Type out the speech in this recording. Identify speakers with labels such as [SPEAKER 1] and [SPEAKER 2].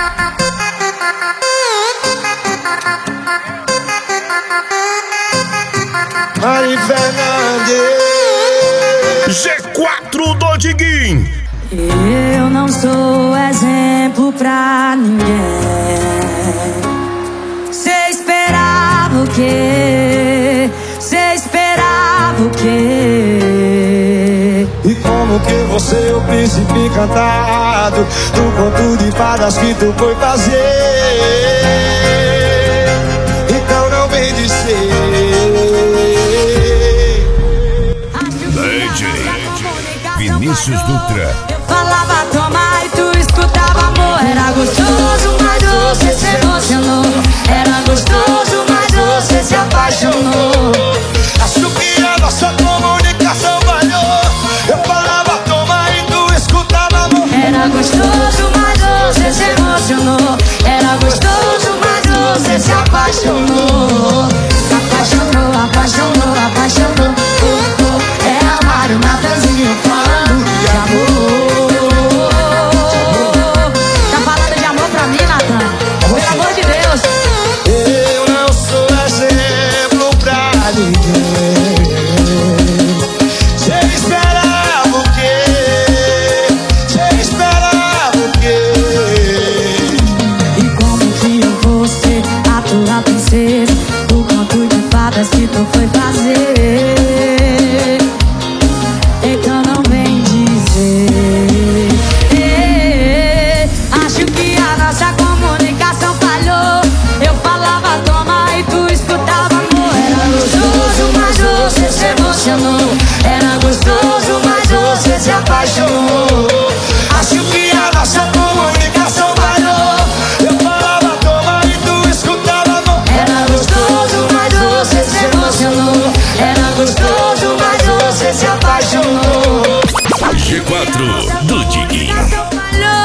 [SPEAKER 1] Mari Fernandes,
[SPEAKER 2] G4 do Diguinho.
[SPEAKER 3] Eu não sou exemplo pra ninguém. Cê esperava o quê? Cê esperava o quê?
[SPEAKER 1] e como que você é o príncipe encantado do conto de fadas que tu foi fazer? Então não vem dizer.
[SPEAKER 2] DJ Vinícius Dutra.
[SPEAKER 3] Eu falava toma e tu escutava amor. Era gostoso, mas você se emocionou. Era gostoso, mas você se apaixonou.
[SPEAKER 1] Acho que a nossa comunicação falhou. Eu falava toma e tu escutava amor.
[SPEAKER 3] Era gostoso, mas você se emocionou. Era gostoso, mas você se apaixonou. Apaixonou, apaixonou, apaixonou. É amar o Natanzinho falando de amor. Tá falando de amor pra mim, Natan? Pelo amor de Deus.
[SPEAKER 1] Eu não sou exemplo pra ninguém. Cê esperava o quê? Cê esperava o quê?
[SPEAKER 3] E como que eu vou ser a tua princesa? O conto de fadas que tu foi fazer. Então não vem dizer. Acho que a nossa comunicação falhou. Eu falava toma e tu escutava amor. Era gostoso, mas você se emocionou. Era gostoso, mas você se apaixonou.
[SPEAKER 1] Acho que a nossa comunicação falhou. Eu falava toma e tu escutava amor.
[SPEAKER 3] Era gostoso, mas você se emocionou. Era gostoso, mas você se apaixonou.
[SPEAKER 2] G4 do Diguinho.
[SPEAKER 3] Falhou.